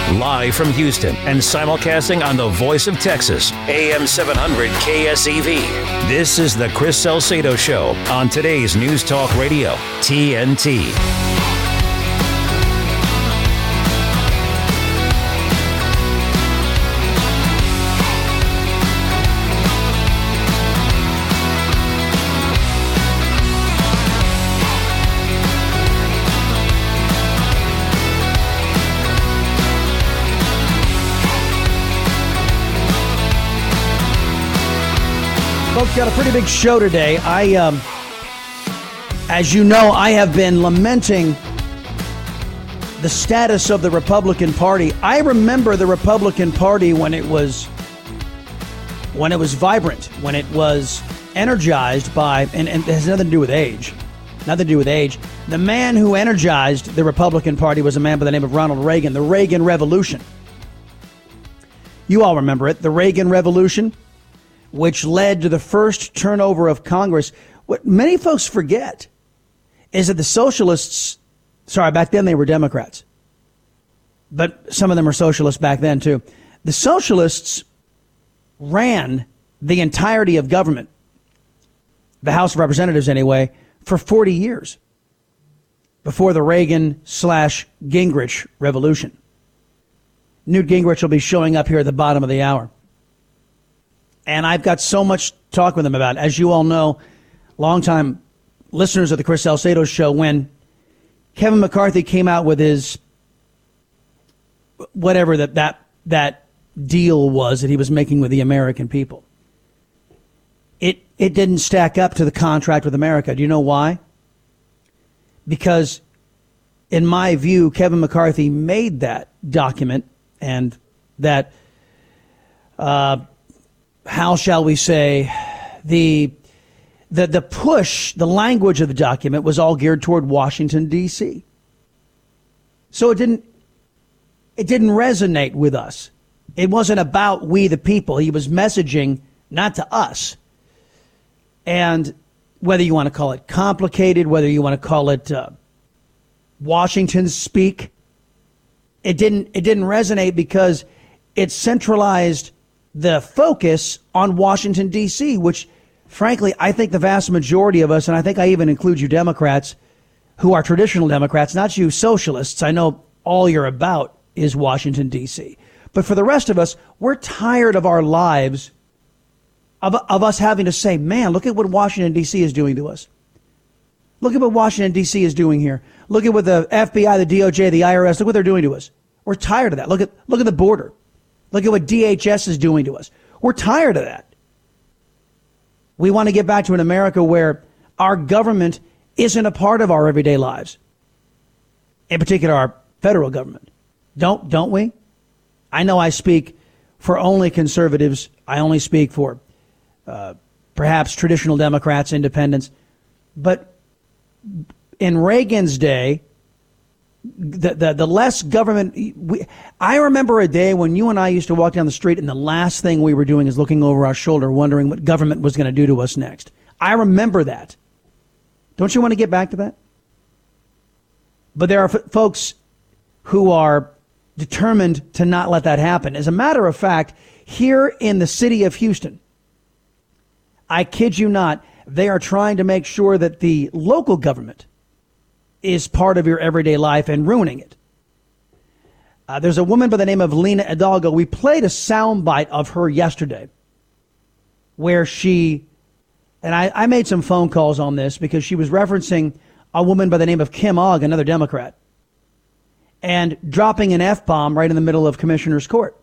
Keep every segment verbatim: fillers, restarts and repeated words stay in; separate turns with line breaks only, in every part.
Live from Houston and simulcasting on the Voice of Texas, A M seven hundred K S E V. This is the Chris Salcedo Show on today's News Talk Radio, T N T.
Folks, got a pretty big show today. I, um, as you know, I have been lamenting the status of the Republican Party. I remember the Republican Party when it was, when it was vibrant, when it was energized by, and, and it has nothing to do with age, nothing to do with age. The man who energized the Republican Party was a man by the name of Ronald Reagan, the Reagan Revolution. You all remember it, the Reagan Revolution, which led to the first turnover of Congress. What many folks forget is that the socialists, sorry, back then they were Democrats, but some of them were socialists back then too. The socialists ran the entirety of government, the House of Representatives anyway, for forty years before the Reagan slash Gingrich Revolution. Newt Gingrich will be showing up here at the bottom of the hour. And I've got so much to talk with him about. As you all know, longtime listeners of the Chris Salcedo Show, when Kevin McCarthy came out with his whatever that, that, that deal was that he was making with the American people, it, it didn't stack up to the contract with America. Do you know why? Because, in my view, Kevin McCarthy made that document and that uh how shall we say, the, the the push, the language of the document was all geared toward Washington, D C. So it didn't, it didn't resonate with us. It wasn't about we the people. He was messaging not to us. And whether you want to call it complicated, whether you want to call it uh, Washington speak, it didn't, it didn't resonate because it centralized the focus on Washington, D C, which, frankly, I think the vast majority of us, and I think I even include you Democrats, who are traditional Democrats, not you socialists, I know all you're about is Washington, D C. But for the rest of us, we're tired of our lives, of, of us having to say, man, look at what Washington, D C is doing to us. Look at what Washington, D C is doing here. Look at what the F B I, the D O J, the I R S, look what they're doing to us. We're tired of that. Look at, look at the border. Look at what D H S is doing to us. We're tired of that. We want to get back to an America where our government isn't a part of our everyday lives. In particular, our federal government. Don't, don't we? I know I speak for only conservatives. I only speak for uh, perhaps traditional Democrats, independents. But in Reagan's day, The, the the less government, we, I remember a day when you and I used to walk down the street and the last thing we were doing is looking over our shoulder, wondering what government was going to do to us next. I remember that. Don't you want to get back to that? But there are f- folks who are determined to not let that happen. As a matter of fact, here in the city of Houston, I kid you not, they are trying to make sure that the local government is part of your everyday life and ruining it. Uh, there's a woman by the name of Lena Hidalgo. We played a soundbite of her yesterday where she, and I, I made some phone calls on this because she was referencing a woman by the name of Kim Ogg, another Democrat, and dropping an F-bomb right in the middle of Commissioner's Court.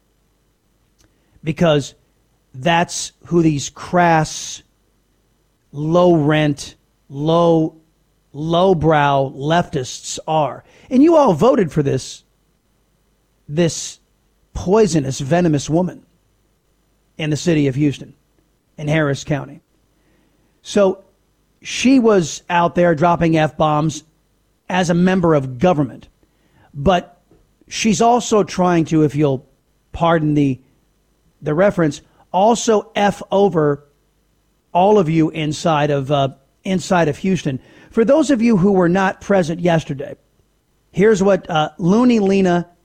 Because that's who these crass, low-rent, low lowbrow leftists are. And you all voted for this, this poisonous, venomous woman in the city of Houston, in Harris County. So she was out there dropping F-bombs as a member of government. But she's also trying to, if you'll pardon the, the reference, also F over all of you inside of, uh, inside of Houston. For those of you who were not present yesterday, here's what uh, Looney Lena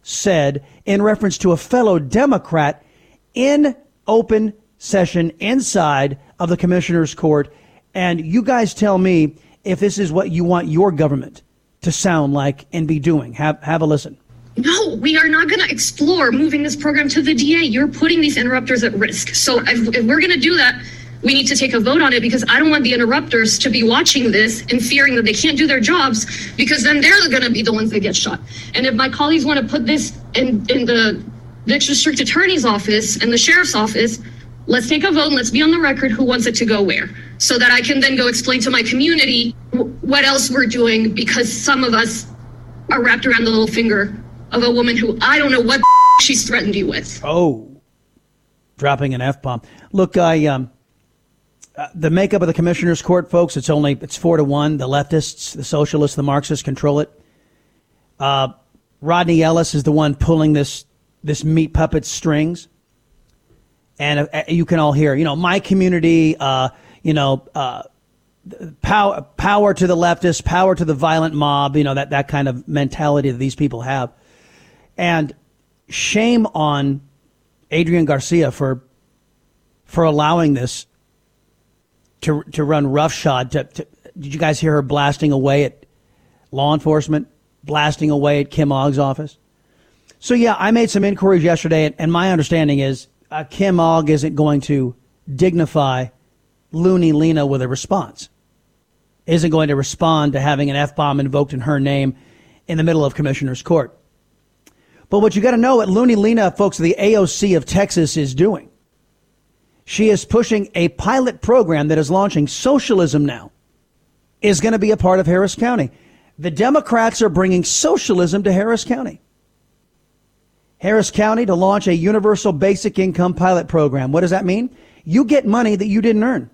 said in reference to a fellow Democrat in open session inside of the commissioner's court. And you guys tell me if this is what you want your government to sound like and be doing. Have, have a listen.
No, we are not going to explore moving this program to the D A. You're putting these interrupters at risk. So if, if we're going to do that, we need to take a vote on it, because I don't want the interrupters to be watching this and fearing that they can't do their jobs, because then they're going to be the ones that get shot. And if my colleagues want to put this in, in the, the district attorney's office and the sheriff's office, let's take a vote and let's be on the record who wants it to go where, so that I can then go explain to my community w- what else we're doing, because some of us are wrapped around the little finger of a woman who I don't know what she's threatened you with.
Oh, dropping an F-bomb. Look, I... um. Uh, the makeup of the commissioner's court, folks, it's only it's four to one. The leftists, the socialists, the Marxists control it. Uh, Rodney Ellis is the one pulling this this meat puppet strings, and uh, you can all hear, you know, my community, uh, you know, uh, power power to the leftists, power to the violent mob, you know, that that kind of mentality that these people have, and shame on Adrian Garcia for for allowing this to to run roughshod. To, to, did you guys hear her blasting away at law enforcement, blasting away at Kim Ogg's office? So, yeah, I made some inquiries yesterday, and, and my understanding is uh, Kim Ogg isn't going to dignify Looney Lena with a response, isn't going to respond to having an F-bomb invoked in her name in the middle of Commissioner's Court. But what you got to know, what Looney Lena, folks, the A O C of Texas is doing, she is pushing a pilot program that is launching socialism now, is going to be a part of Harris County. The Democrats are bringing socialism to Harris County. Harris County to launch a universal basic income pilot program. What does that mean? You get money that you didn't earn.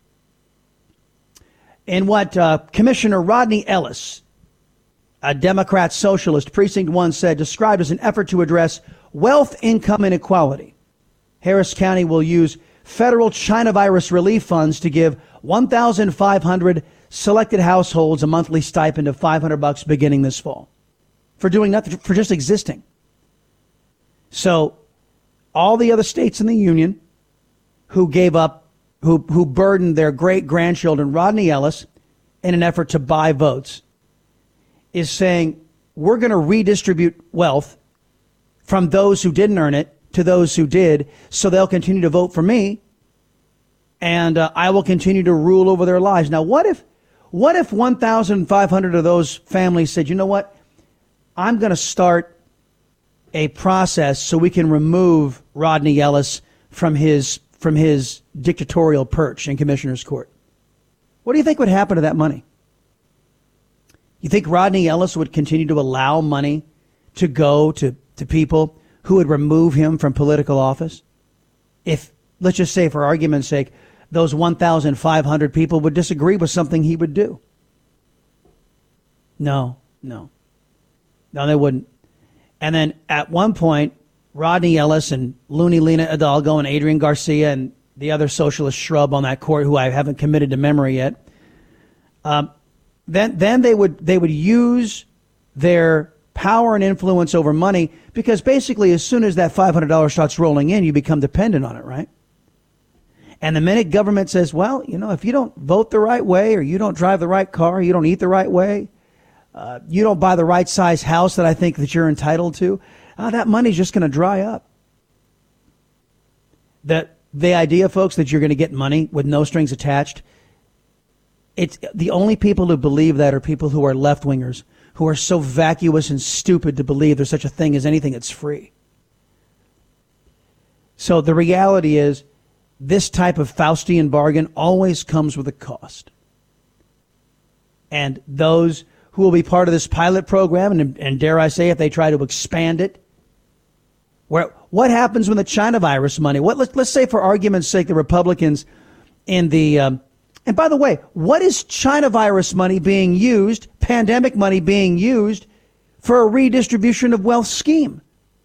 And what uh, Commissioner Rodney Ellis, a Democrat socialist, Precinct one, said, described as an effort to address wealth income inequality. Harris County will use federal China virus relief funds to give one thousand five hundred selected households a monthly stipend of five hundred bucks beginning this fall for doing nothing, for just existing. So all the other states in the union who gave up, who, who burdened their great grandchildren, Rodney Ellis, in an effort to buy votes, is saying we're going to redistribute wealth from those who didn't earn it to those who did, so they'll continue to vote for me, and uh, I will continue to rule over their lives. Now, what if what if one thousand five hundred of those families said, you know what, I'm going to start a process so we can remove Rodney Ellis from his from his dictatorial perch in Commissioner's Court? What do you think would happen to that money? You think Rodney Ellis would continue to allow money to go to, to people who would remove him from political office? If, let's just say for argument's sake, those one thousand five hundred people would disagree with something he would do. No, no. No, they wouldn't. And then at one point, Rodney Ellis and Looney Lena Hidalgo and Adrian Garcia and the other socialist shrub on that court who I haven't committed to memory yet, um, then then they would they would use their power and influence over money, because basically as soon as that five hundred dollars starts rolling in, you become dependent on it, right? And the minute government says, well, you know, if you don't vote the right way, or you don't drive the right car, you don't eat the right way, uh, you don't buy the right size house that I think that you're entitled to, uh, that money's just going to dry up. That the idea, folks, that you're going to get money with no strings attached, it's the only people who believe that are people who are left-wingers, who are so vacuous and stupid to believe there's such a thing as anything that's free. So the reality is, this type of Faustian bargain always comes with a cost. And those who will be part of this pilot program, and, and dare I say, if they try to expand it, where what happens when the China virus money, what let's, let's say for argument's sake, the Republicans in the, um, and by the way, what is China virus money being used, pandemic money being used for a redistribution of wealth scheme?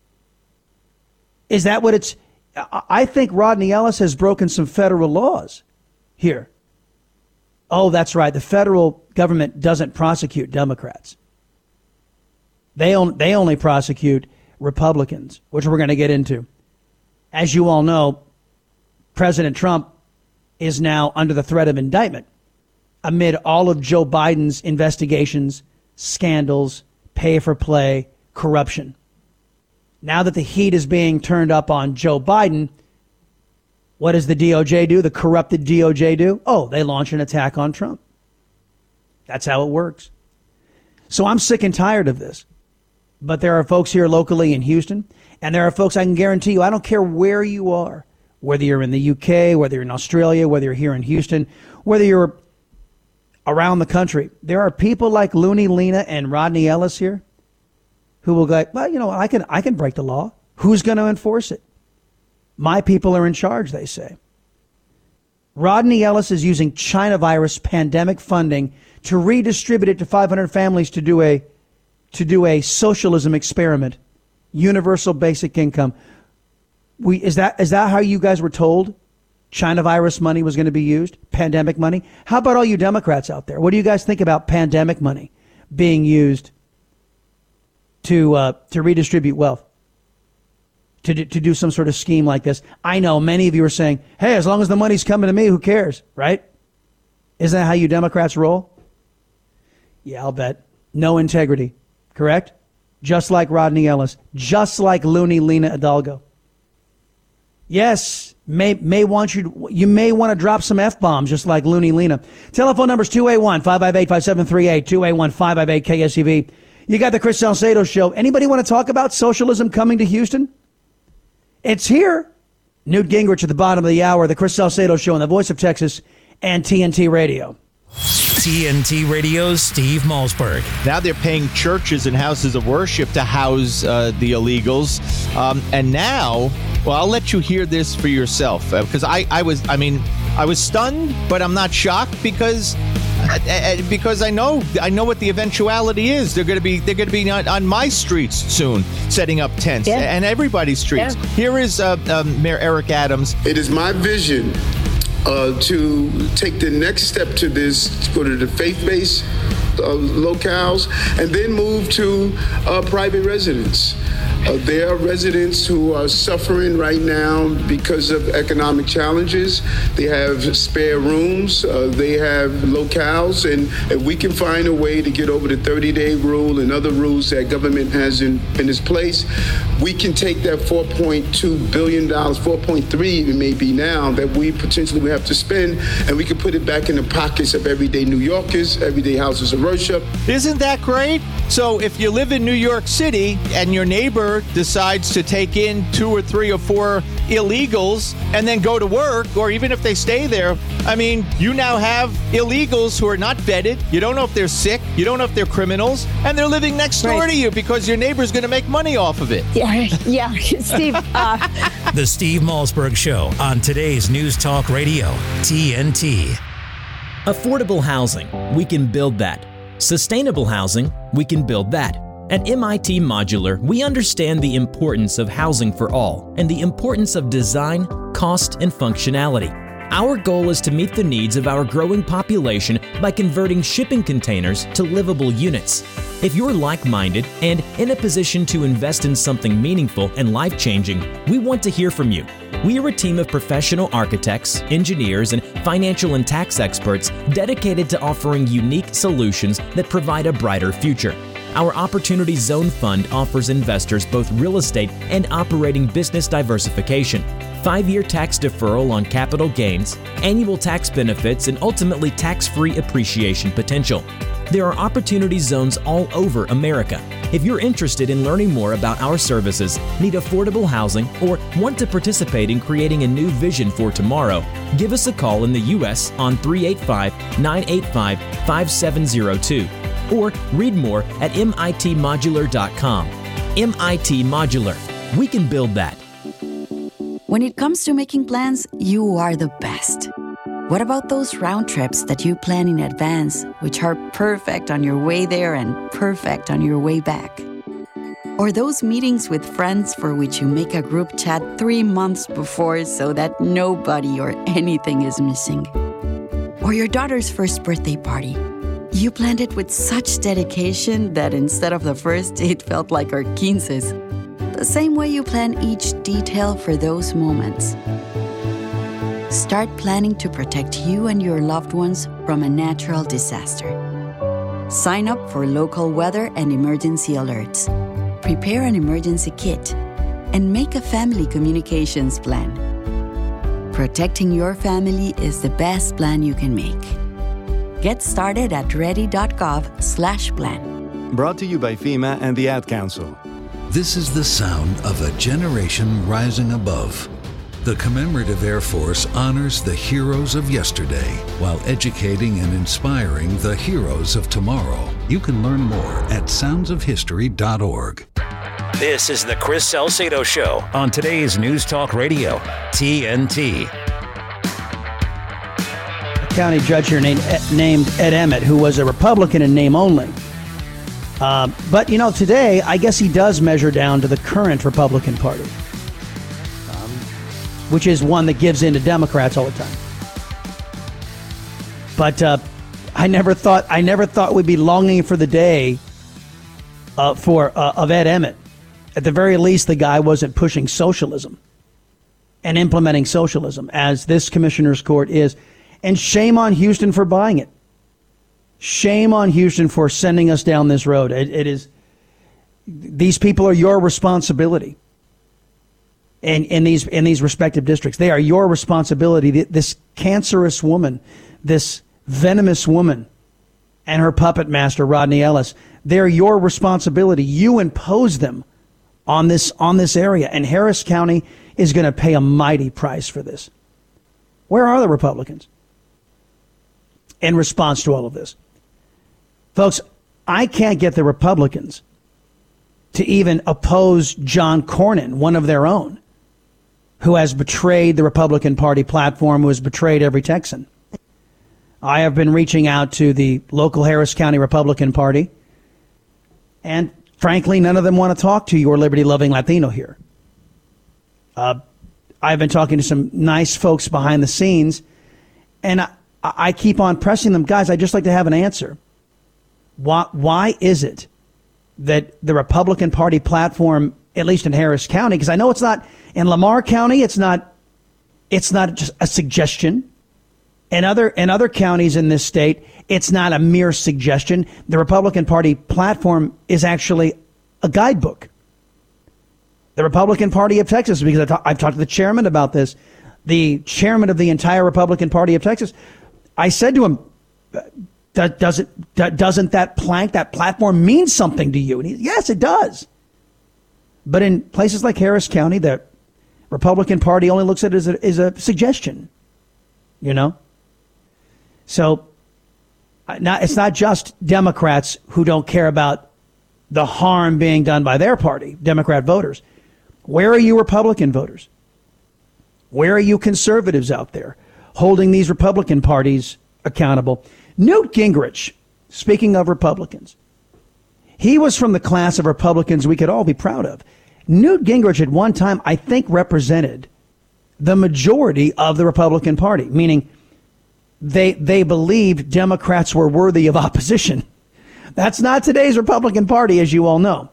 Is that what it's, I think Rodney Ellis has broken some federal laws here. Oh, that's right. The federal government doesn't prosecute Democrats. They only, they only prosecute Republicans, which we're going to get into. As you all know, President Trump is now under the threat of indictment amid all of Joe Biden's investigations, scandals, pay for play, corruption. Now that the heat is being turned up on Joe Biden, what does the D O J do? The corrupted D O J do? Oh, they launch an attack on Trump. That's how it works. So I'm sick and tired of this. But there are folks here locally in Houston, and there are folks, I can guarantee you, I don't care where you are, whether you're in the U K, whether you're in Australia, whether you're here in Houston, whether you're around the country, there are people like Looney Lena and Rodney Ellis here who will go, well, you know, I can I can break the law. Who's going to enforce it? My people are in charge, they say. Rodney Ellis is using China virus pandemic funding to redistribute it to five hundred families to do a to do a socialism experiment, universal basic income. We is that is that how you guys were told China virus money was going to be used? Pandemic money? How about all you Democrats out there? What do you guys think about pandemic money being used to uh, to redistribute wealth? To do, to do some sort of scheme like this? I know many of you are saying, hey, as long as the money's coming to me, who cares, right? Isn't that how you Democrats roll? Yeah, I'll bet. No integrity, correct? Just like Rodney Ellis, just like Looney Lena Hidalgo. Yes, may may want you to, you may want to drop some F-bombs just like Looney Lena. Telephone number's two eight one, five five eight, five seven three eight, two eight one, five five eight, K S E V. You got the Chris Salcedo Show. Anybody want to talk about socialism coming to Houston? It's here. Newt Gingrich at the bottom of the hour, the Chris Salcedo Show on the Voice of Texas and T N T Radio.
T N T Radio's Steve Malzberg.
Now they're paying churches and houses of worship to house uh, the illegals. Um, and now, well, I'll let you hear this for yourself. Uh, because I, I was, I mean, I was stunned, but I'm not shocked because uh, because I know I know what the eventuality is. They're going to be they're going to be on, on my streets soon, setting up tents, yeah. and everybody's streets. Yeah. Here is uh, um, Mayor Eric Adams.
It is my vision uh, to take the next step to this, to go to the faith-based uh, locales, and then move to uh, private residence. Uh, there are residents who are suffering right now because of economic challenges. They have spare rooms, uh, they have locales, and if we can find a way to get over the thirty-day rule and other rules that government has in, in its place, we can take that four point two billion dollars, four point three it may be now, that we potentially would have to spend, and we can put it back in the pockets of everyday New Yorkers, everyday houses of worship.
Isn't that great? So if you live in New York City and your neighbor decides to take in two or three or four illegals and then go to work, or even if they stay there, I mean, you now have illegals who are not vetted. You don't know if they're sick. You don't know if they're criminals. And they're living next door right. to you because your neighbor's going to make money off of it.
Yeah, yeah. Steve. Uh...
The Steve Malzberg Show on today's News Talk Radio, T N T.
Affordable housing, we can build that. Sustainable housing, we can build that. At M I T Modular, we understand the importance of housing for all and the importance of design, cost, and functionality. Our goal is to meet the needs of our growing population by converting shipping containers to livable units. If you're like-minded and in a position to invest in something meaningful and life-changing, we want to hear from you. We are a team of professional architects, engineers, and financial and tax experts dedicated to offering unique solutions that provide a brighter future. Our Opportunity Zone Fund offers investors both real estate and operating business diversification, five-year tax deferral on capital gains, annual tax benefits, and ultimately tax-free appreciation potential. There are opportunity zones all over America. If you're interested in learning more about our services, need affordable housing, or want to participate in creating a new vision for tomorrow, give us a call in the U S on three eight five, nine eight five, five seven zero two or read more at M I T modular dot com. M I T Modular. We can build that.
When it comes to making plans, you are the best. What about those round trips that you plan in advance, which are perfect on your way there and perfect on your way back? Or those meetings with friends for which you make a group chat three months before so that nobody or anything is missing? Or your daughter's first birthday party. You planned it with such dedication that instead of the first, it felt like our quinces. the same way you plan each detail for those moments. Start planning to protect you and your loved ones from a natural disaster. Sign up for local weather and emergency alerts. Prepare an emergency kit and make a family communications plan. Protecting your family is the best plan you can make. Get started at ready.gov slash plan.
Brought to you by FEMA and the Ad Council.
This is the sound of a generation rising above. The Commemorative Air Force honors the heroes of yesterday while educating and inspiring the heroes of tomorrow. You can learn more at sounds of history dot org.
This is the Chris Salcedo Show on today's News Talk Radio, T N T.
A county judge here named, named Ed Emmett, who was a Republican in name only. Uh, but, you know, today, I guess he does measure down to the current Republican Party, um, which is one that gives in to Democrats all the time. But uh, I never thought I never thought we'd be longing for the day uh, for uh, of Ed Emmett. At the very least, the guy wasn't pushing socialism and implementing socialism, as this commissioner's court is. And shame on Houston for buying it. Shame on Houston for sending us down this road. It, it is, these people are your responsibility. In, in these in these respective districts, they are your responsibility. This cancerous woman, this venomous woman, and her puppet master Rodney Ellis, they're your responsibility. You impose them on this on this area, and Harris County is going to pay a mighty price for this. Where are the Republicans in response to all of this? Folks, I can't get the Republicans to even oppose John Cornyn, one of their own, who has betrayed the Republican Party platform, who has betrayed every Texan. I have been reaching out to the local Harris County Republican Party, and frankly, none of them want to talk to your liberty-loving Latino here. Uh, I've been talking to some nice folks behind the scenes, and I, I keep on pressing them. Guys, I'd just like to have an answer. Why, why is it that the Republican Party platform, at least in Harris County, because I know it's not in Lamar County, it's not, it's not just a suggestion. In other, in other counties in this state, it's not a mere suggestion. The Republican Party platform is actually a guidebook. The Republican Party of Texas, because I've, ta- I've talked to the chairman about this, the chairman of the entire Republican Party of Texas, I said to him, does it, doesn't that plank, that platform mean something to you? And he, yes, it does. But in places like Harris County, the Republican Party only looks at it as a, as a suggestion, you know? So now it's not just Democrats who don't care about the harm being done by their party, Democrat voters. Where are you Republican voters? Where are you conservatives out there holding these Republican parties accountable? Newt Gingrich, speaking of Republicans, he was from the class of Republicans we could all be proud of. Newt Gingrich at one time, I think, represented the majority of the Republican Party, meaning they they believed Democrats were worthy of opposition. That's not today's Republican Party, as you all know.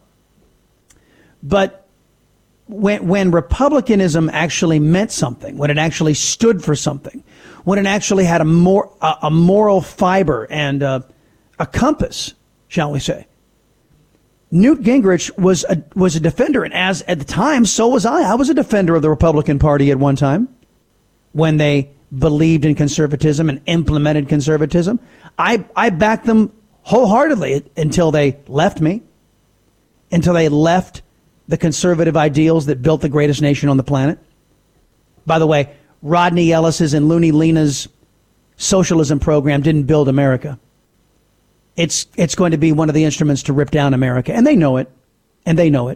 But when when Republicanism actually meant something, when it actually stood for something, when it actually had a more a, a moral fiber and a, a compass, shall we say, Newt Gingrich was a was a defender, and as at the time, so was I. I was a defender of the Republican Party at one time when they believed in conservatism and implemented conservatism. I I backed them wholeheartedly until they left me, until they left the conservative ideals that built the greatest nation on the planet. By the way, Rodney Ellis's and Looney Lena's socialism program didn't build America. It's it's going to be one of the instruments to rip down America, and they know it, and they know it.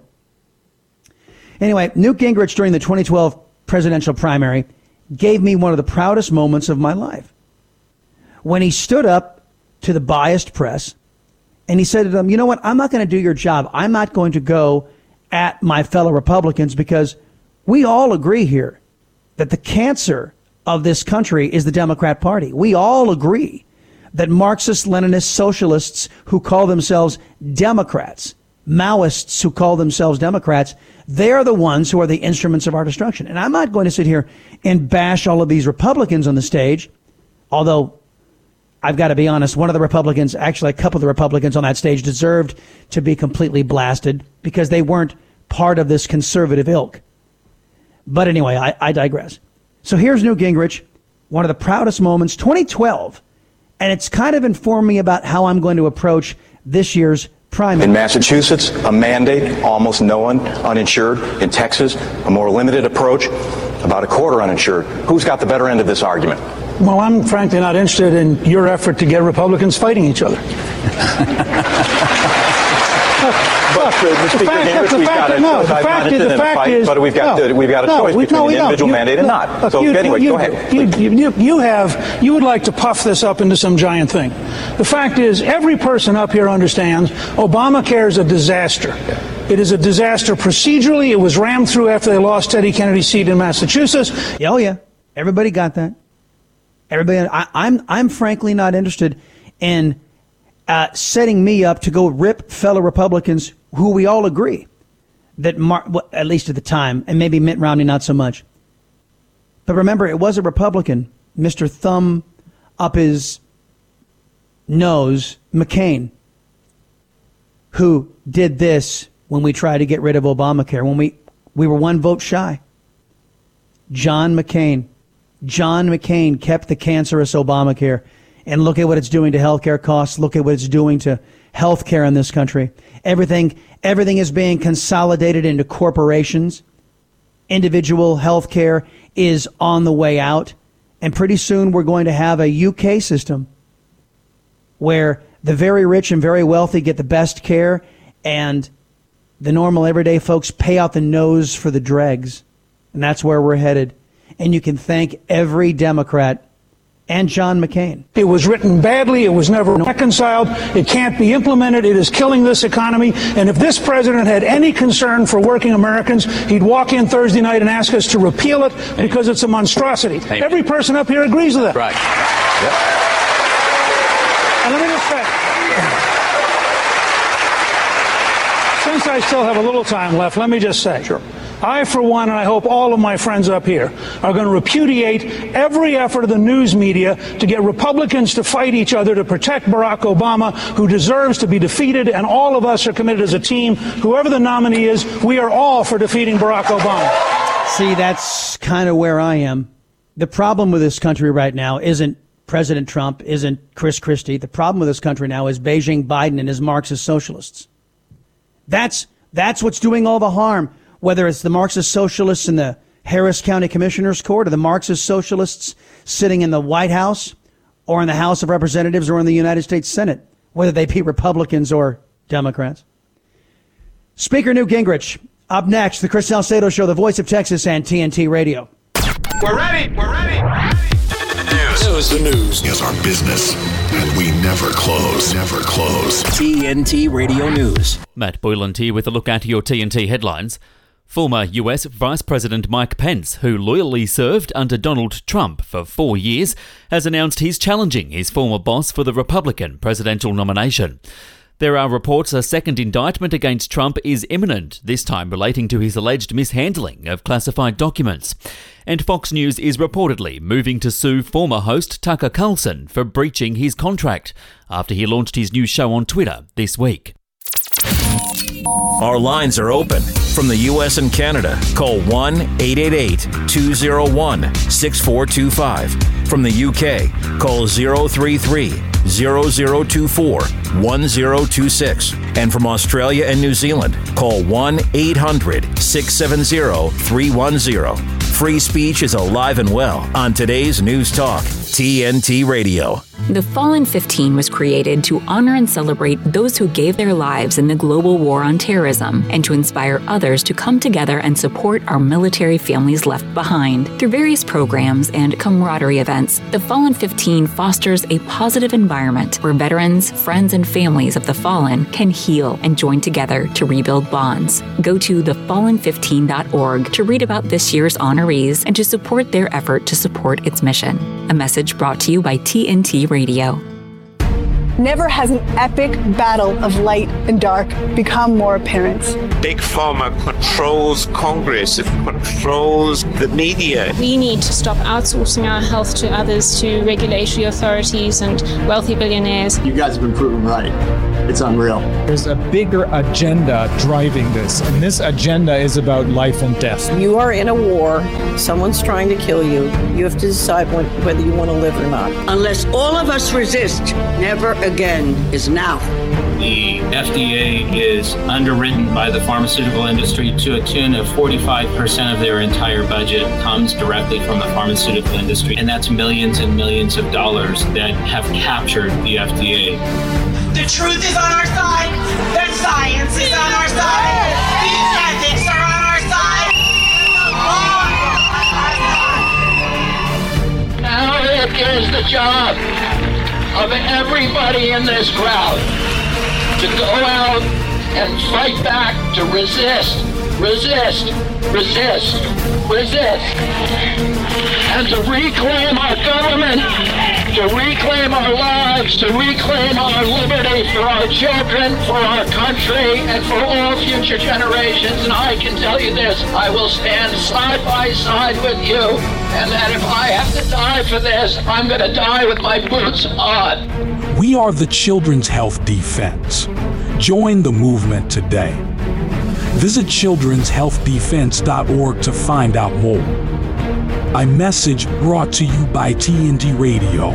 Anyway, Newt Gingrich during the twenty twelve presidential primary gave me one of the proudest moments of my life when he stood up to the biased press and he said to them, you know what, I'm not going to do your job. I'm not going to go at my fellow Republicans because we all agree here that the cancer of this country is the Democrat Party. We all agree that Marxist, Leninist, socialists who call themselves Democrats Maoists who call themselves Democrats, they're the ones who are the instruments of our destruction. And I'm not going to sit here and bash all of these Republicans on the stage, although I've got to be honest, one of the Republicans, actually a couple of the Republicans on that stage deserved to be completely blasted because they weren't part of this conservative ilk. But anyway, I, I digress. So here's Newt Gingrich, one of the proudest moments, twenty twelve, and it's kind of informed me about how I'm going to approach this year's primary.
In Massachusetts, a mandate, almost no one uninsured. In Texas, a more limited approach, about a quarter uninsured. Who's got the better end of this argument?
Well, I'm frankly not interested in your effort to get Republicans fighting each other.
But, Mister Speaker, Gingrich, we've got a,
no, the
I'm
fact
not
is,
interested
the
in a
fact
fight,
is,
but we've got,
no,
to, we've got a
no,
choice
we,
between
no,
an individual
you,
mandate and not.
Look,
So
you,
anyway,
you,
go ahead.
You, you, you have, you would like to puff this up into some giant thing. The fact is, every person up here understands Obamacare is a disaster. It is a disaster procedurally. It was rammed through after they lost Teddy Kennedy's seat in Massachusetts.
Oh, yeah. Everybody got that. Everybody, I, I'm, I'm frankly not interested in uh, setting me up to go rip fellow Republicans who we all agree that, Mar- well, at least at the time, and maybe Mitt Romney not so much. But remember, it was a Republican, Mister Thumb up his nose, McCain, who did this when we tried to get rid of Obamacare, when we, we were one vote shy. John McCain. John McCain kept the cancerous Obamacare. And look at what it's doing to healthcare costs. Look at what it's doing to healthcare in this country. Everything, everything is being consolidated into corporations. Individual healthcare is on the way out. And pretty soon we're going to have a U K system where the very rich and very wealthy get the best care and the normal everyday folks pay out the nose for the dregs. And that's where we're headed. And you can thank every Democrat and John McCain.
It was written badly. It was never reconciled. It can't be implemented. It is killing this economy. And if this president had any concern for working Americans, he'd walk in Thursday night and ask us to repeal it because it's a monstrosity.
Amen.
Every person up here agrees with that.
Right. Yep.
And let me just say, since I still have a little time left, let me just say.
Sure.
I, for one, and I hope all of my friends up here, are going to repudiate every effort of the news media to get Republicans to fight each other to protect Barack Obama, who deserves to be defeated, and all of us are committed as a team. Whoever the nominee is, we are all for defeating Barack Obama.
See, that's kind of where I am. The problem with this country right now isn't President Trump, isn't Chris Christie. The problem with this country now is Beijing Biden and his Marxist socialists. That's, that's what's doing all the harm. Whether it's the Marxist socialists in the Harris County Commissioner's Court or the Marxist socialists sitting in the White House or in the House of Representatives or in the United States Senate, whether they be Republicans or Democrats. Speaker Newt Gingrich, up next, the Chris Salcedo Show, the voice of Texas and T N T Radio.
We're ready. We're ready.
News. News. The news is our business, and we never close. Never close.
T N T Radio News.
Matt Boyland here with a look at your T N T headlines. Former U S Vice President Mike Pence, who loyally served under Donald Trump for four years, has announced he's challenging his former boss for the Republican presidential nomination. There are reports a second indictment against Trump is imminent, this time relating to his alleged mishandling of classified documents. And Fox News is reportedly moving to sue former host Tucker Carlson for breaching his contract after he launched his new show on Twitter this week.
Our lines are open. From the U S and Canada, call one eight eight eight, two oh one, six four two five. From the U K, call zero three three, zero zero two four, one zero two six. And from Australia and New Zealand, call one eight hundred, six seven zero, three one zero. Free speech is alive and well on today's News Talk, T N T Radio.
The Fallen fifteen was created to honor and celebrate those who gave their lives in the global war on terrorism and to inspire others to come together and support our military families left behind. Through various programs and camaraderie events, the Fallen fifteen fosters a positive environment where veterans, friends, and families of the fallen can heal and join together to rebuild bonds. Go to the fallen fifteen dot org to read about this year's honorees and to support their effort to support its mission. A message brought to you by T N T Radio.
Never has an epic battle of light and dark become more apparent.
Big Pharma controls Congress, it controls the media.
We need to stop outsourcing our health to others, to regulatory authorities and wealthy billionaires.
You guys have been proven right. It's unreal.
There's a bigger agenda driving this, and this agenda is about life and death.
You are in a war. Someone's trying to kill you. You have to decide when, whether you want to live or not.
Unless all of us resist, never again is now.
The F D A is underwritten by the pharmaceutical industry to a tune of forty-five percent of their entire budget comes directly from the pharmaceutical industry, and that's millions and millions of dollars that have captured the F D A.
The truth is on our side. The science is on our side. The ethics are on our side.
Now it is the job of everybody in this crowd to go out and fight back, to resist, resist, resist, resist, and to reclaim our government, to reclaim our lives, to reclaim our liberty for our children, for our country, and for all future generations. And I can tell you this, I will stand side by side with you, and that if I have to die for this, I'm going to die with my boots on.
We are the Children's Health Defense. Join the movement today. Visit children's health defense dot org to find out more. A message brought to you by T N T Radio.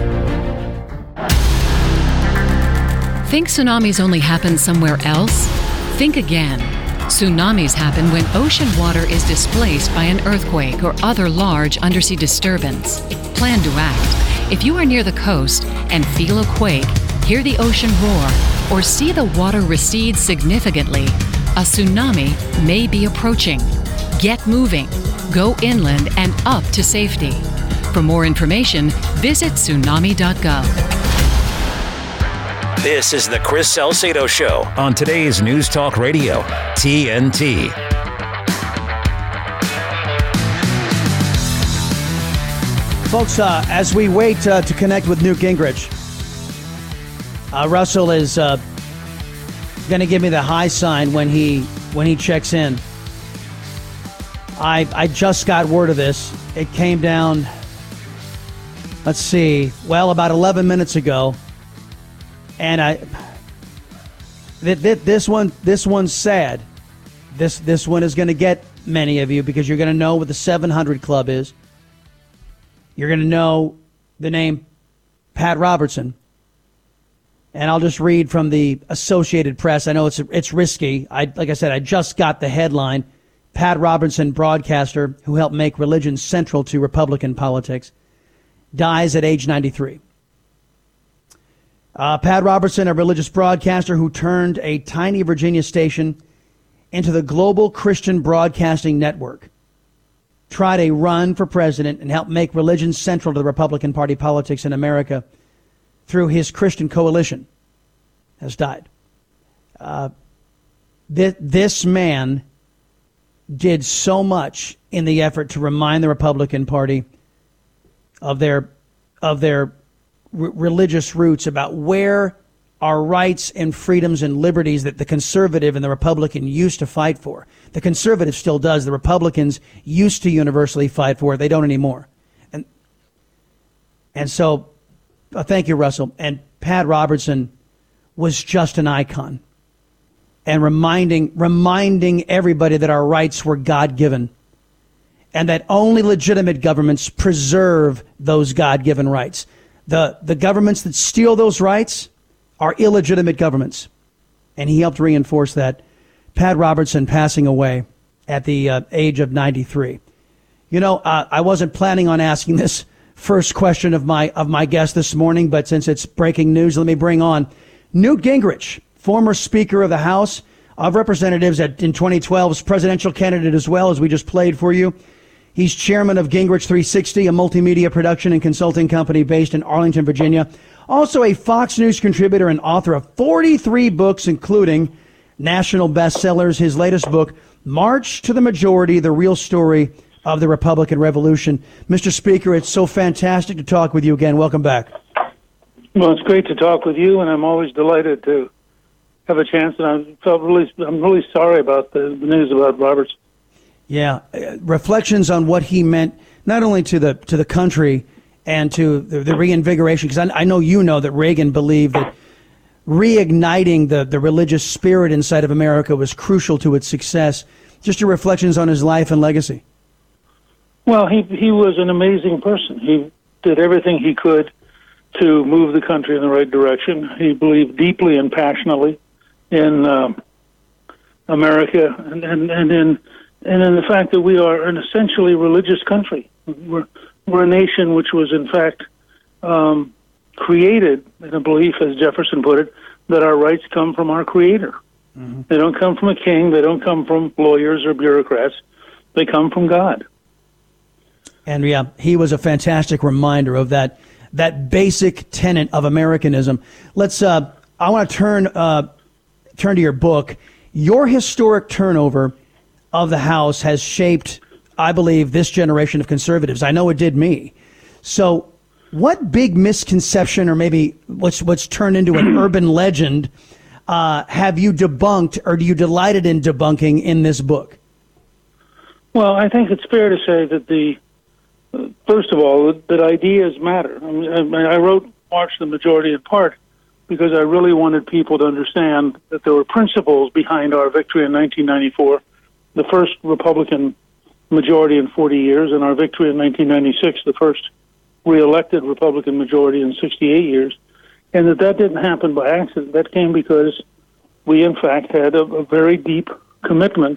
Think tsunamis only happen somewhere else? Think again. Tsunamis happen when ocean water is displaced by an earthquake or other large undersea disturbance. Plan to act. If you are near the coast and feel a quake, hear the ocean roar, or see the water recede significantly, a tsunami may be approaching. Get moving. Go inland and up to safety. For more information, visit tsunami dot gov.
This is the Chris Salcedo Show on today's News Talk Radio, T N T.
Folks, uh, as we wait uh, to connect with Newt Gingrich, uh, Russell is uh, going to give me the high sign when he when he checks in. I I just got word of this. It came down, let's see, well, about eleven minutes ago. And I, th- th- this one, this one's sad. This this one is going to get many of you because you're going to know what the seven hundred Club is. You're going to know the name Pat Robertson. And I'll just read from the Associated Press. I know it's it's risky. I like I said, I just got the headline. Pat Robertson, broadcaster who helped make religion central to Republican politics, dies at age ninety-three. Uh, Pat Robertson, a religious broadcaster who turned a tiny Virginia station into the global Christian broadcasting network, tried a run for president and helped make religion central to the Republican Party politics in America through his Christian coalition, has died. Uh, th- this man did so much in the effort to remind the Republican Party of their of their r- religious roots, about where our rights and freedoms and liberties that the conservative and the Republican used to fight for. The conservative still does. The Republicans used to universally fight for it. They don't anymore. And and so, uh, thank you, Russell. And Pat Robertson was just an icon. And reminding reminding everybody that our rights were God-given and that only legitimate governments preserve those God-given rights. The, the governments that steal those rights are illegitimate governments. And he helped reinforce that. Pat Robertson passing away at the uh, age of ninety-three. You know, uh, I wasn't planning on asking this first question of my of my guest this morning, but since it's breaking news, let me bring on Newt Gingrich, former Speaker of the House of Representatives at, in twenty twelve's presidential candidate as well, as we just played for you. He's chairman of Gingrich three sixty, a multimedia production and consulting company based in Arlington, Virginia. Also a Fox News contributor and author of forty-three books, including national bestsellers. His latest book, March to the Majority, The Real Story of the Republican Revolution. Mister Speaker, it's so fantastic to talk with you again. Welcome back.
Well, it's great to talk with you, and I'm always delighted to have a chance. And I felt really, I'm really sorry about the, the news about Roberts.
Yeah, uh, reflections on what he meant not only to the to the country and to the, the reinvigoration, because I, I know you know that Reagan believed that reigniting the, the religious spirit inside of America was crucial to its success. Just your reflections on his life and legacy.
Well, he he was an amazing person. He did everything he could to move the country in the right direction. He believed deeply and passionately in uh, America and, and, and in and in the fact that we are an essentially religious country. We're, we're a nation which was, in fact, um, created in a belief, as Jefferson put it, that our rights come from our Creator. Mm-hmm. They don't come from a king. They don't come from lawyers or bureaucrats. They come from God.
And yeah, he was a fantastic reminder of that that basic tenet of Americanism. Let's. Uh, I want to turn uh, turn to your book. Your historic turnover of the House has shaped, I believe, this generation of conservatives. I know it did me. So, what big misconception, or maybe what's what's turned into an urban legend, uh, have you debunked, or do you delighted in debunking in this book?
Well, I think it's fair to say that the First of all, that ideas matter. I mean, I wrote March the Majority in part because I really wanted people to understand that there were principles behind our victory in nineteen ninety-four, the first Republican majority in forty years, and our victory in nineteen ninety-six, the first re-elected Republican majority in sixty-eight years, and that that didn't happen by accident. That came because we, in fact, had a, a very deep commitment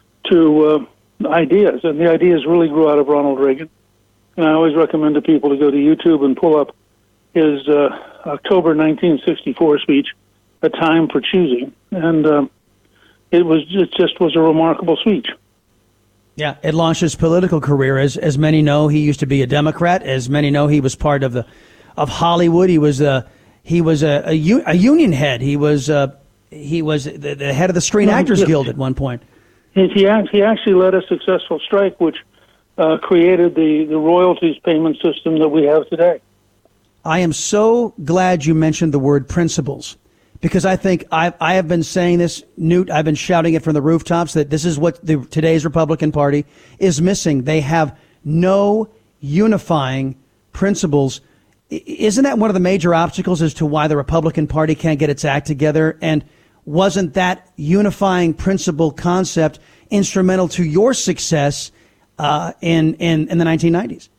to uh, ideas, and the ideas really grew out of Ronald Reagan. And I always recommend to people to go to YouTube and pull up his uh, October nineteen sixty-four speech, "A Time for Choosing," and uh, it was it just was a remarkable speech.
Yeah, it launched his political career. As as many know, he used to be a Democrat. As many know, he was part of the of Hollywood. He was a he was a a, a union head. He was uh, he was the, the head of the Screen Actors Guild at one point.
He he actually led a successful strike, which Uh, created the, the royalties payment system that we have today.
I am so glad you mentioned the word principles, because I think I I have been saying this, Newt, I've been shouting it from the rooftops, that this is what the, today's Republican Party is missing. They have no unifying principles. I, isn't that one of the major obstacles as to why the Republican Party can't get its act together? And wasn't that unifying principle concept instrumental to your success Uh, in, in, in the nineteen nineties?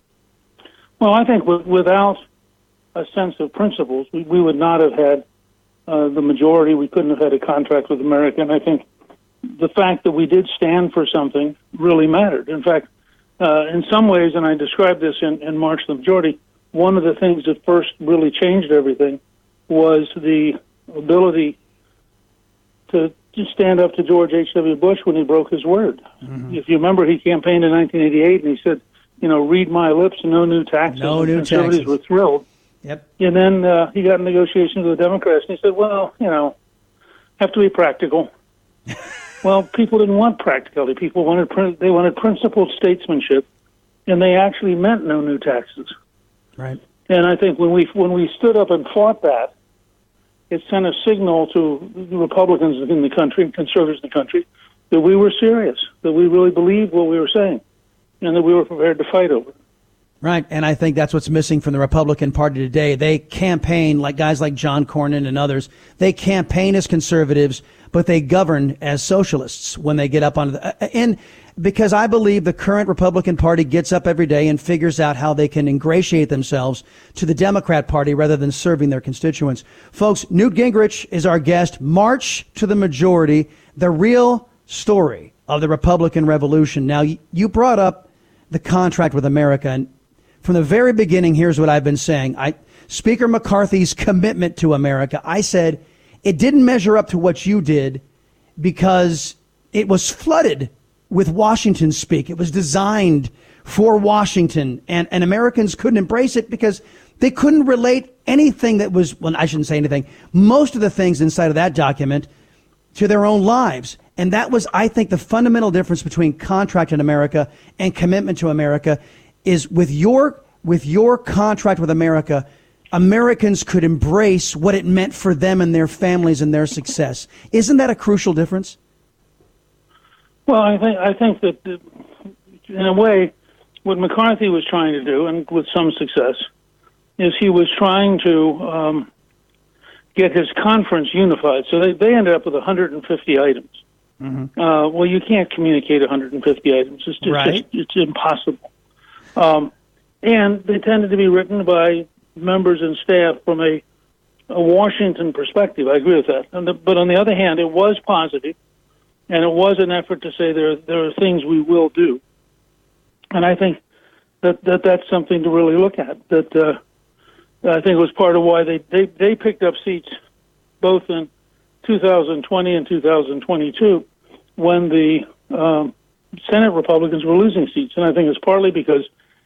Well, I think w- without a sense of principles, we, we would not have had uh, the majority. We couldn't have had a contract with America. And I think the fact that we did stand for something really mattered. In fact, uh, in some ways, and I described this in, in March the Majority, one of the things that first really changed everything was the ability to just stand up to George H W. Bush when he broke his word. Mm-hmm. If you remember, he campaigned in nineteen eighty-eight, and he said, you know, read my lips, no new taxes.
No new
Conservatives
taxes.
were thrilled.
Yep.
And then uh, he got in negotiations with the Democrats, and he said, well, you know, have to be practical. Well, people didn't want practicality. People wanted they wanted principled statesmanship, and they actually meant no new taxes.
Right.
And I think when we when we stood up and fought that, it sent a signal to the Republicans in the country and conservatives in the country that we were serious, that we really believed what we were saying, and that we were prepared to fight over it.
Right, and I think that's what's missing from the Republican Party today. They campaign, like guys like John Cornyn and others, they campaign as conservatives, but they govern as socialists when they get up on the... And because I believe the current Republican Party gets up every day and figures out how they can ingratiate themselves to the Democrat Party rather than serving their constituents. Folks, Newt Gingrich is our guest. March to the Majority, the real story of the Republican Revolution. Now, you brought up the contract with America, and from the very beginning, here's what I've been saying. I, Speaker McCarthy's commitment to America, I said it didn't measure up to what you did because it was flooded with Washington speak. It was designed for Washington, and, and Americans couldn't embrace it because they couldn't relate anything that was, well, I shouldn't say anything, most of the things inside of that document to their own lives. And that was, I think, the fundamental difference between contract in America and commitment to America is with your with your contract with America, Americans could embrace what it meant for them and their families and their success. Isn't that a crucial difference?
Well, I think I think that uh, in a way, what McCarthy was trying to do, and with some success, is he was trying to um, get his conference unified. So they, they ended up with one hundred fifty items. Mm-hmm. Uh, well, you can't communicate one hundred fifty items. It's just,
right.
it's, it's impossible. Um, and they tended to be written by members and staff from a, a Washington perspective. I agree with that. And the, but on the other hand, it was positive, and it was an effort to say there there are things we will do. And I think that, that that's something to really look at. That uh, I think it was part of why they, they, they picked up seats both in two thousand twenty and two thousand twenty-two when the um, Senate Republicans were losing seats. And I think it's partly because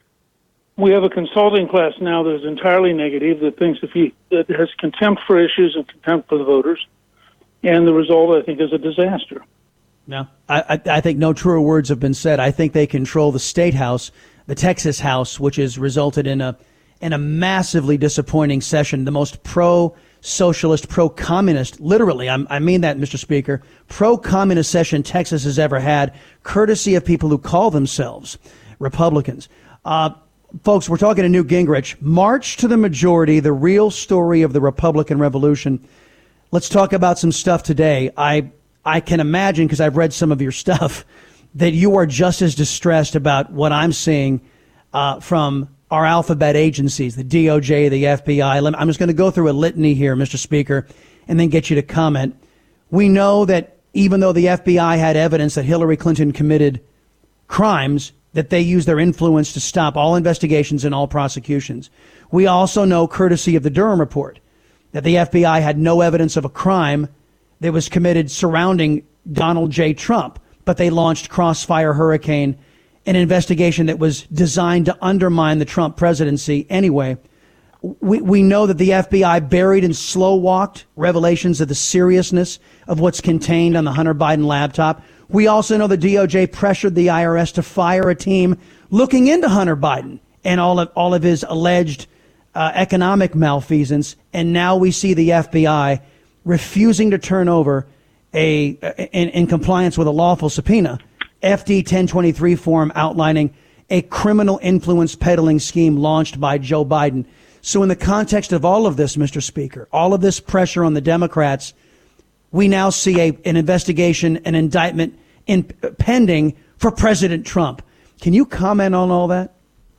we have a consulting class now that is entirely negative, that thinks if he that has contempt for issues and contempt for the voters. And the result, I think, is a disaster.
No, I, I think no truer words have been said. I think they control the state house, the Texas House, which has resulted in a in a massively disappointing session, the most pro-socialist, pro-communist, literally, I'm, I mean that, Mister Speaker, pro-communist session Texas has ever had, courtesy of people who call themselves Republicans. Uh, folks, we're talking to Newt Gingrich. March to the majority, the real story of the Republican Revolution. Let's talk about some stuff today. I I can imagine, because I've read some of your stuff, that you are just as distressed about what I'm seeing uh, from our alphabet agencies, the D O J, the F B I. I'm just going to go through a litany here, Mister Speaker, and then get you to comment. We know that even though the F B I had evidence that Hillary Clinton committed crimes, that they used their influence to stop all investigations and all prosecutions. We also know, courtesy of the Durham report, that the F B I had no evidence of a crime that was committed surrounding Donald J. Trump, but they launched Crossfire Hurricane, an investigation that was designed to undermine the Trump presidency anyway. We, we know that the F B I buried and slow-walked revelations of the seriousness of what's contained on the Hunter Biden laptop. We also know the D O J pressured the I R S to fire a team looking into Hunter Biden and all of, all of his alleged uh, economic malfeasance. And now we see the F B I refusing to turn over a, in, in compliance with a lawful subpoena, F D ten twenty-three form outlining a criminal influence peddling scheme launched by Joe Biden. So in the context of all of this, Mister Speaker, all of this pressure on the Democrats, we now see a, an investigation, an indictment in, pending for President Trump. Can you comment on all that?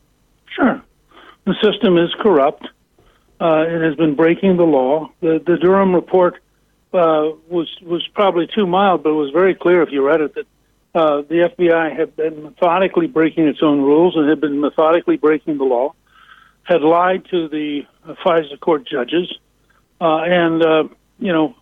Sure. The system is corrupt. Uh, it has been breaking the law. The, the Durham report uh, was was probably too mild, but it was very clear if you read it that uh, the F B I had been methodically breaking its own rules and had been methodically breaking the law, had lied to the uh, FISA court judges, uh, and, uh, you know,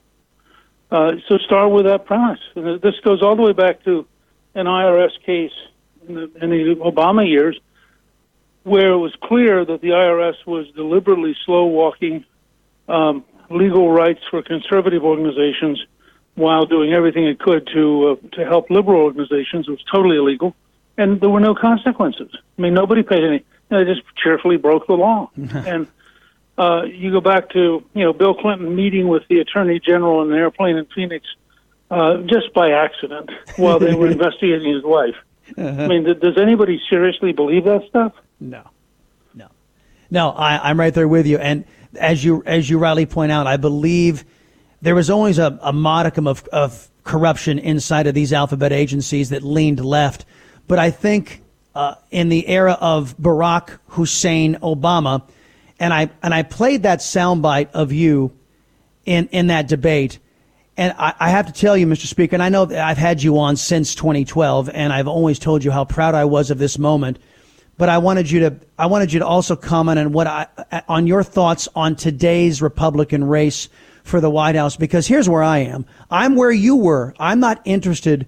uh, so start with that premise. And this goes all the way back to an I R S case in the, in the Obama years, where it was clear that the I R S was deliberately slow-walking um, legal rights for conservative organizations while doing everything it could to uh, to help liberal organizations. It was totally illegal, and there were no consequences. I mean, nobody paid any. They just cheerfully broke the law. And uh, you go back to, you know, Bill Clinton meeting with the Attorney General in an airplane in Phoenix uh, just by accident while they were investigating his wife. Uh-huh. I mean, th- does anybody seriously believe that stuff?
No, no, no. I, I'm right there with you. And as you as you rightly point out, I believe there was always a, a modicum of, of corruption inside of these alphabet agencies that leaned left. But I think uh, in the era of Barack Hussein Obama, and I and I played that soundbite of you in in that debate. And I, I have to tell you, Mister Speaker, and I know that I've had you on since twenty twelve, and I've always told you how proud I was of this moment. But I wanted you to I wanted you to also comment on what I, on your thoughts on today's Republican race for the White House, because here's where I am. I'm where you were. I'm not interested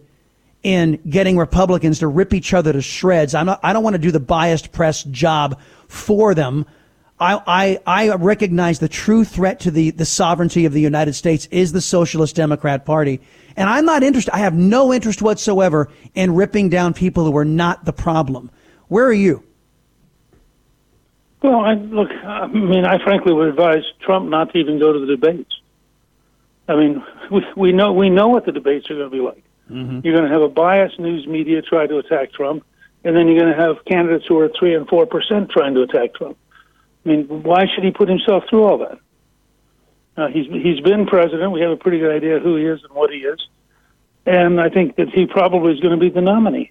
in getting Republicans to rip each other to shreds. I'm not, I don't want to do the biased press job for them. I, I, I recognize the true threat to the, the sovereignty of the United States is the Socialist Democrat Party. And I'm not interested. I have no interest whatsoever in ripping down people who are not the problem. Where are you?
Well, I, look, I mean, I frankly would advise Trump not to even go to the debates. I mean, we, we know we know what the debates are going to be like. Mm-hmm. You're going to have a biased news media try to attack Trump, and then you're going to have candidates who are three and four percent trying to attack Trump. I mean, why should he put himself through all that? Uh, he's he's been president. We have a pretty good idea who he is and what he is, and I think that he probably is going to be the nominee.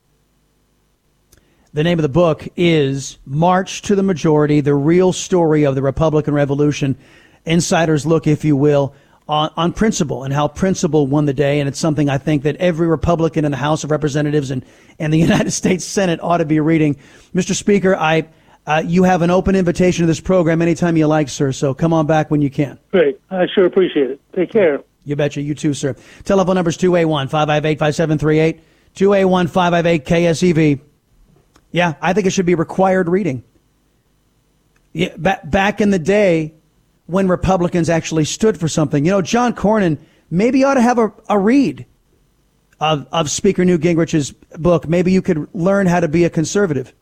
The name of the book is March to the Majority, the real story of the Republican Revolution. Insider's look, if you will, on, on principle and how principle won the day. And it's something I think that every Republican in the House of Representatives and, and the United States Senate ought to be reading. Mister Speaker, I uh, you have an open invitation to this program anytime you like, sir. So come on back when you can.
Great. I sure appreciate it. Take care.
You betcha. You too, sir. Telephone number is two eight one, five five eight, five seven three eight, two eight one, five five eight, K S E V. Yeah, I think it should be required reading. Yeah, back, back in the day when Republicans actually stood for something, you know, John Cornyn maybe ought to have a, a read of, of Speaker Newt Gingrich's book. Maybe you could learn how to be a conservative.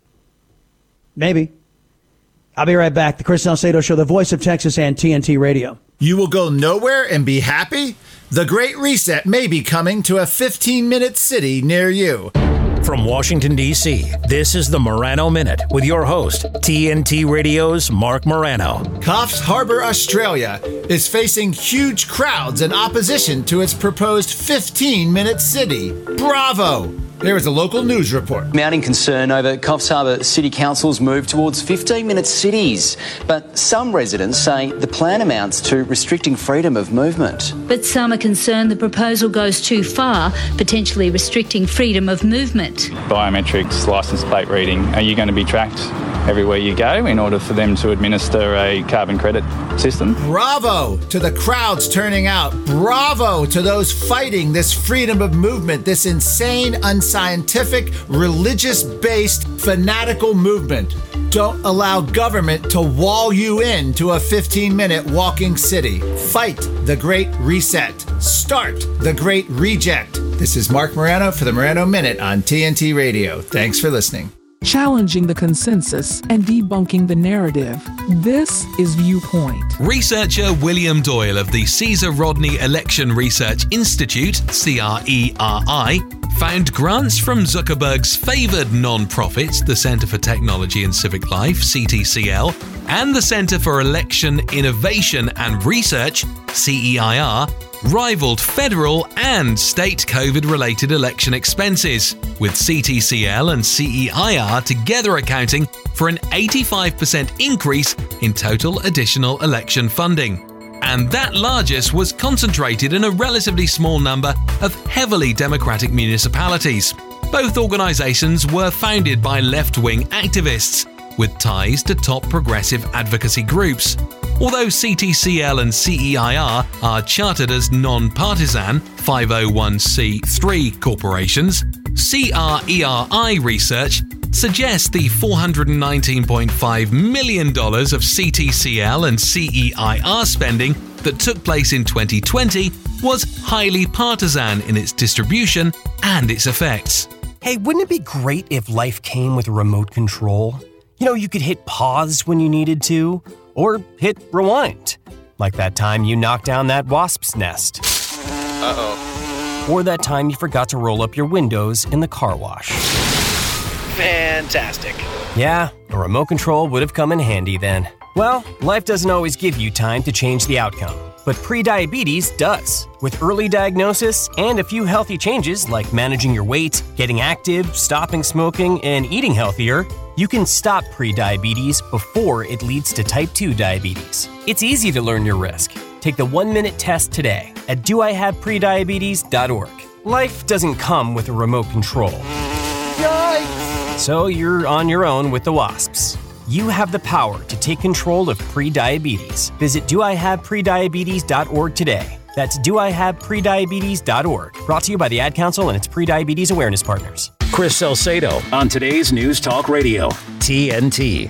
Maybe. I'll be right back. The Chris Salcedo Show, the voice of Texas and T N T Radio.
You will go nowhere and be happy? The Great Reset may be coming to a fifteen-minute city near you.
From Washington, D C, this is the Morano Minute with your host, T N T Radio's Mark Morano.
Coffs Harbour, Australia is facing huge crowds in opposition to its proposed fifteen-minute city. Bravo! There is a local news report.
Mounting concern over Coffs Harbour City Council's move towards fifteen-minute cities. But some residents say the plan amounts to restricting freedom of movement.
But some are concerned the proposal goes too far, potentially restricting freedom of movement.
Biometrics, licence plate reading, are you going to be tracked everywhere you go in order for them to administer a carbon credit system?
Bravo to the crowds turning out. Bravo to those fighting this freedom of movement, this insane, unscientific, religious-based, fanatical movement. Don't allow government to wall you in to a fifteen-minute walking city. Fight the Great Reset. Start the Great Reject. This is Mark Morano for the Morano Minute on T N T Radio. Thanks for listening.
Challenging the consensus and debunking the narrative. This is Viewpoint.
Researcher William Doyle of the Caesar Rodney Election Research Institute, C R E R I, found grants from Zuckerberg's favored non-profits, the Center for Technology and Civic Life, C T C L, and the Center for Election Innovation and Research, C E I R, rivaled federal and state COVID-related election expenses, with C T C L and C E I R together accounting for an eighty-five percent increase in total additional election funding. And that largest was concentrated in a relatively small number of heavily Democratic municipalities. Both organizations were founded by left-wing activists with ties to top progressive advocacy groups. Although C T C L and C E I R are chartered as non-partisan five oh one c three corporations, C R E R I research suggests the four hundred nineteen point five million dollars of C T C L and C E I R spending that took place in twenty twenty was highly partisan in its distribution and its effects.
Hey, wouldn't it be great if life came with a remote control? You know, you could hit pause when you needed to, or hit rewind, like that time you knocked down that wasp's nest.
Uh-oh.
Or that time you forgot to roll up your windows in the car wash.
Fantastic.
Yeah, a remote control would have come in handy then. Well, life doesn't always give you time to change the outcome, but prediabetes does. With early diagnosis and a few healthy changes like managing your weight, getting active, stopping smoking, and eating healthier, you can stop prediabetes before it leads to type two diabetes. It's easy to learn your risk. Take the one-minute test today at do I have prediabetes dot org. Life doesn't come with a remote control. Yikes! So you're on your own with the wasps. You have the power to take control of prediabetes. Visit do I have prediabetes dot org today. That's do I have prediabetes dot org. Brought to you by the Ad Council and its prediabetes awareness partners.
Chris Salcedo on today's News Talk Radio, T N T.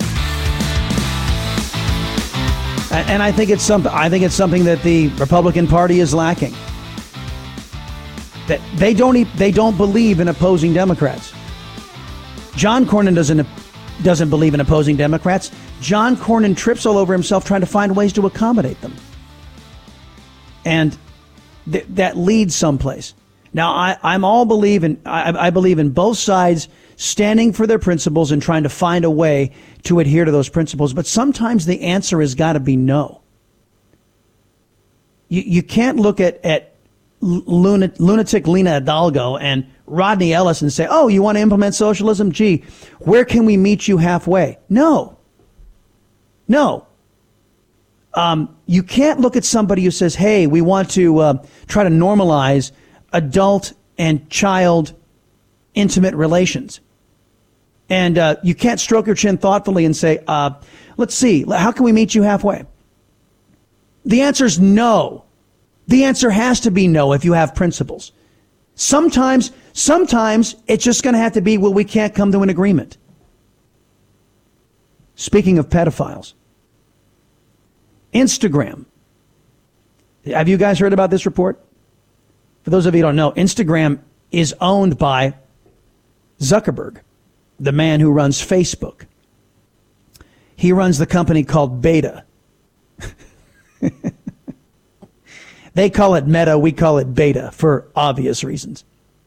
And I think it's something. I think it's something that the Republican Party is lacking. That they don't. They don't believe in opposing Democrats. John Cornyn doesn't doesn't believe in opposing Democrats. John Cornyn trips all over himself trying to find ways to accommodate them. And th- that leads someplace. Now, I, I'm all believe in, I, I believe in both sides standing for their principles and trying to find a way to adhere to those principles. But sometimes the answer has got to be no. You, you can't look at, at lunatic, lunatic Lena Hidalgo and Rodney Ellis and say, oh, you want to implement socialism? Gee, where can we meet you halfway? No. No. Um, you can't look at somebody who says, hey, we want to uh, try to normalize adult and child intimate relations. And uh, you can't stroke your chin thoughtfully and say, uh, let's see, how can we meet you halfway? The answer is no. The answer has to be no if you have principles. Sometimes, sometimes it's just going to have to be, well, we can't come to an agreement. Speaking of pedophiles, Instagram. Have you guys heard about this report? For those of you who don't know, Instagram is owned by Zuckerberg, the man who runs Facebook. He runs the company called Beta. They call it Meta, we call it Beta for obvious reasons.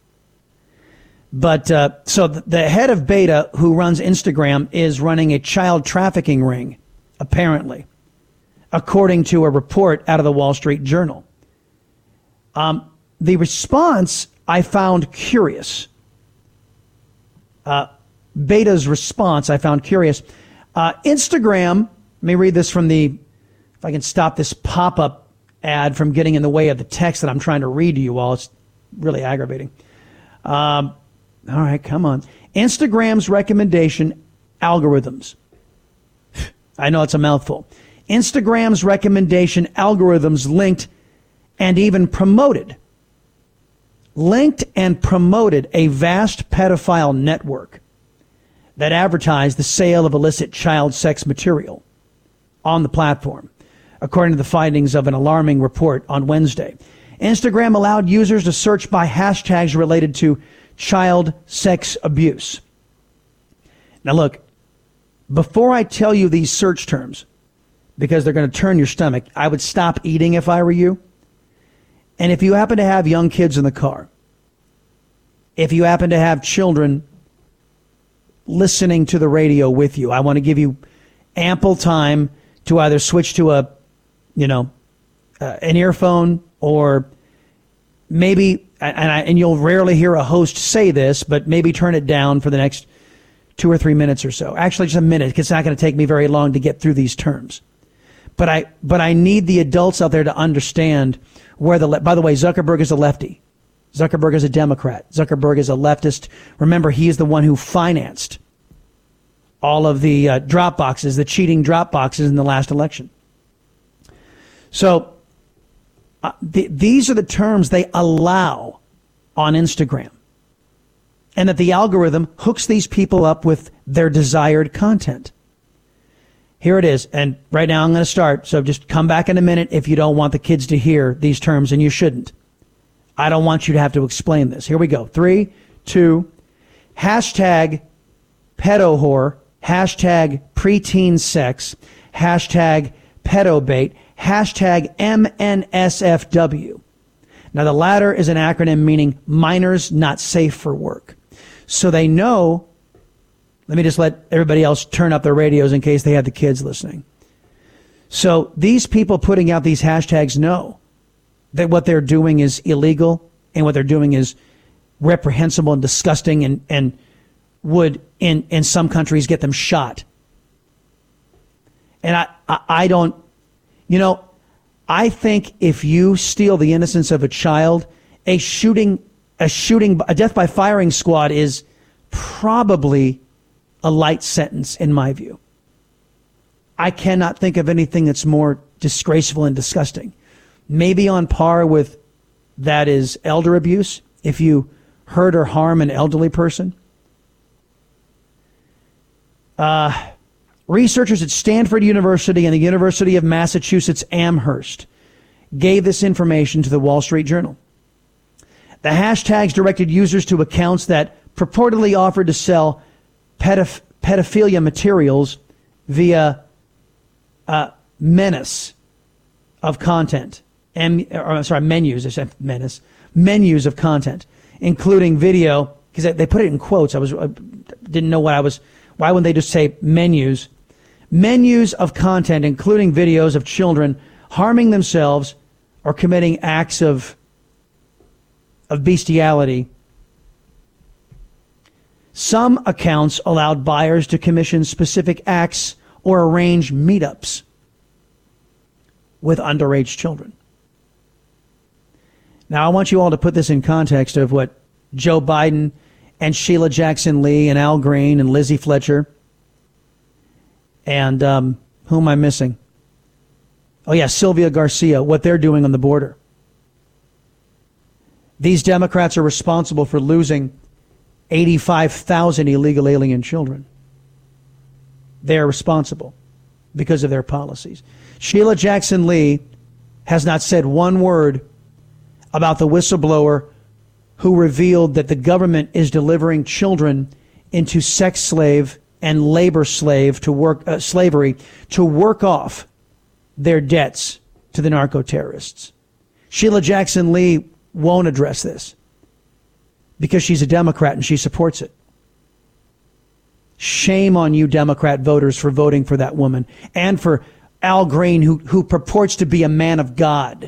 But uh, so the head of Beta, who runs Instagram, is running a child trafficking ring, apparently, according to a report out of the Wall Street Journal. Um, the response I found curious. Uh, Beta's response I found curious. Uh, Instagram, let me read this from the, if I can stop this pop-up ad from getting in the way of the text that I'm trying to read to you all. It's really aggravating. Um, all right, come on. Instagram's recommendation algorithms. I know it's a mouthful. Instagram's recommendation algorithms linked and even promoted, linked and promoted a vast pedophile network that advertised the sale of illicit child sex material on the platform, according to the findings of an alarming report on Wednesday. Instagram allowed users to search by hashtags related to child sex abuse. Now look, before I tell you these search terms, because they're going to turn your stomach, I would stop eating if I were you. And if you happen to have young kids in the car, if you happen to have children listening to the radio with you, I want to give you ample time to either switch to a, you know, uh, an earphone, or maybe, and, I, and you'll rarely hear a host say this, but maybe turn it down for the next two or three minutes or so. Actually, just a minute, because it's not going to take me very long to get through these terms. But I, but I need the adults out there to understand where the, le- by the way, Zuckerberg is a lefty. Zuckerberg is a Democrat. Zuckerberg is a leftist. Remember, he is the one who financed all of the uh, drop boxes, the cheating drop boxes in the last election. So uh, th- these are the terms they allow on Instagram, and that the algorithm hooks these people up with their desired content. Here it is. And right now I'm going to start. So just come back in a minute if you don't want the kids to hear these terms, and you shouldn't. I don't want you to have to explain this. Here we go. Three, two, hashtag pedo whore, hashtag preteen sex, hashtag pedobait, hashtag M N S F W. Now, the latter is an acronym meaning minors not safe for work. So they know, let me just let everybody else turn up their radios in case they have the kids listening. So these people putting out these hashtags know that what they're doing is illegal, and what they're doing is reprehensible and disgusting, and, and would, in, in some countries, get them shot. And I, I, I don't, you know, I think if you steal the innocence of a child, a shooting, a shooting, a death by firing squad is probably a light sentence in my view. I cannot think of anything that's more disgraceful and disgusting. Maybe on par with that is elder abuse, if you hurt or harm an elderly person. Uh, researchers at Stanford University and the University of Massachusetts Amherst gave this information to the Wall Street Journal. The hashtags directed users to accounts that purportedly offered to sell pedoph- pedophilia materials via uh, menace of content. M, or, sorry, menus, I said menace. Menus of content, including video, because they put it in quotes. I was I didn't know what I was, why wouldn't they just say menus? Menus of content, including videos of children harming themselves or committing acts of, of bestiality. Some accounts allowed buyers to commission specific acts or arrange meetups with underage children. Now, I want you all to put this in context of what Joe Biden and Sheila Jackson Lee and Al Green and Lizzie Fletcher and um, who am I missing? Oh, yeah, Sylvia Garcia, what they're doing on the border. These Democrats are responsible for losing eighty-five thousand illegal alien children. They're responsible because of their policies. Sheila Jackson Lee has not said one word about the whistleblower who revealed that the government is delivering children into sex slave and labor slave to work uh, slavery to work off their debts to the narco terrorists. Sheila Jackson Lee won't address this because she's a Democrat and she supports it. Shame on you, Democrat voters, for voting for that woman and for Al Green, who, who purports to be a man of God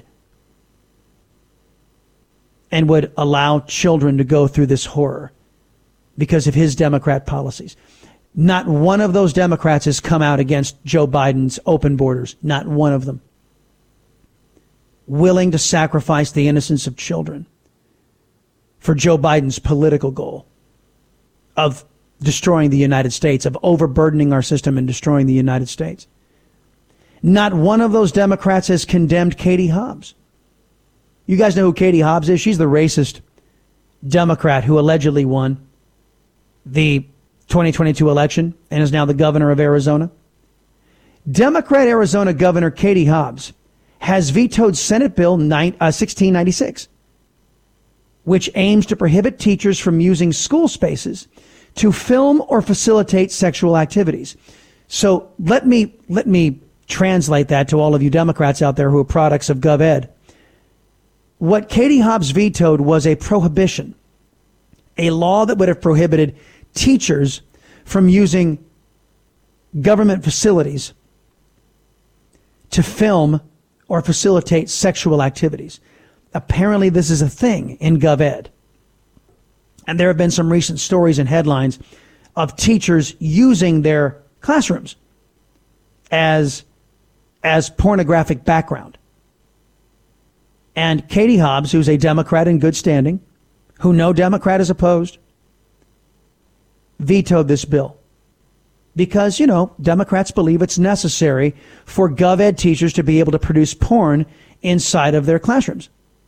and would allow children to go through this horror because of his Democrat policies. Not one of those Democrats has come out against Joe Biden's open borders. Not one of them. Willing to sacrifice the innocence of children for Joe Biden's political goal of destroying the United States, of overburdening our system and destroying the United States. Not one of those Democrats has condemned Katie Hobbs. You guys know who Katie Hobbs is? She's the racist Democrat who allegedly won the twenty twenty-two election and is now the governor of Arizona. Democrat Arizona Governor Katie Hobbs has vetoed Senate Bill sixteen ninety-six, which aims to prohibit teachers from using school spaces to film or facilitate sexual activities. So let me let me translate that to all of you Democrats out there who are products of GovEd. What Katie Hobbs vetoed was a prohibition, a law that would have prohibited teachers from using government facilities to film or facilitate sexual activities. Apparently, this is a thing in GovEd. And there have been some recent stories and headlines of teachers using their classrooms as, as pornographic background. And Katie Hobbs, who's a Democrat in good standing, who no Democrat is opposed, vetoed this bill. Because, you know, Democrats believe it's necessary for GovEd teachers to be able to produce porn inside of their classrooms.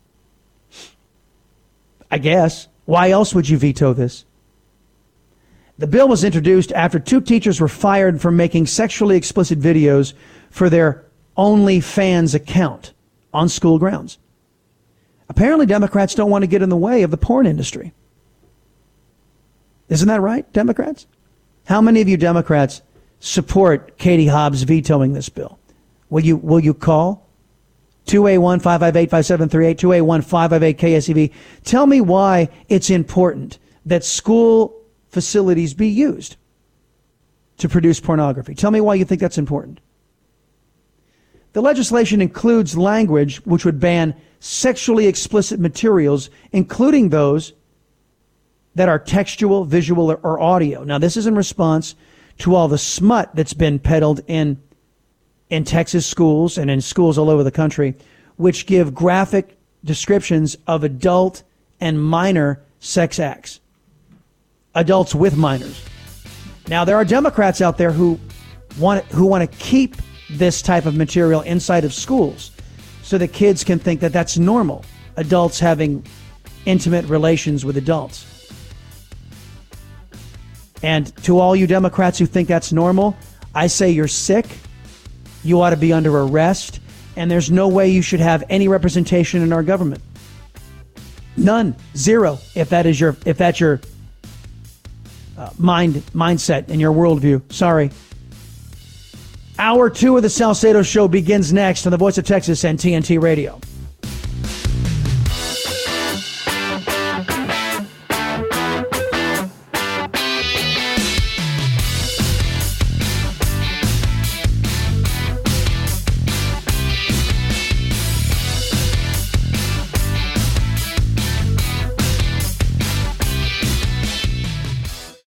I guess. Why else would you veto this? The bill was introduced after two teachers were fired for making sexually explicit videos for their OnlyFans account on school grounds. Apparently, Democrats don't want to get in the way of the porn industry. Isn't that right, Democrats? How many of you Democrats support Katie Hobbs vetoing this bill? Will you will you call two eight one, five five eight, five seven three eight, two eight one, five five eight, K S E V? Tell me why it's important that school facilities be used to produce pornography. Tell me why you think that's important. The legislation includes language which would ban sexually explicit materials, including those that are textual, visual, or, or audio. Now, this is in response to all the smut that's been peddled in in Texas schools and in schools all over the country, which give graphic descriptions of adult and minor sex acts. Adults with minors. Now, there are Democrats out there who want who want to keep this type of material inside of schools so that kids can think that that's normal, adults having intimate relations with adults. And to all you Democrats who think that's normal, I say you're sick, you ought to be under arrest, and there's no way you should have any representation in our government. None. Zero. If that is your if that's your uh, mind mindset and your worldview. Sorry. Hour two of the Salcedo Show begins next on the Voice of Texas and T N T Radio.